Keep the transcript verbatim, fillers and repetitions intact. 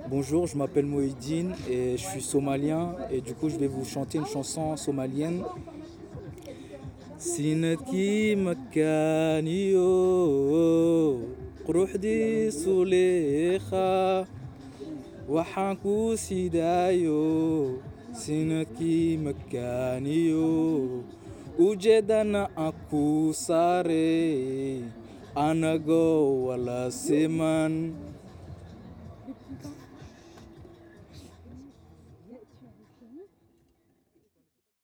Bonjour, je m'appelle Moïdine et je suis somalien et du coup je vais vous chanter une chanson somalienne. Sinadkii makaaniyo quruxdii suleekha waxaan ku sidaayo sinadkii makaaniyo ujeedana aan ku saare anagoo wala siman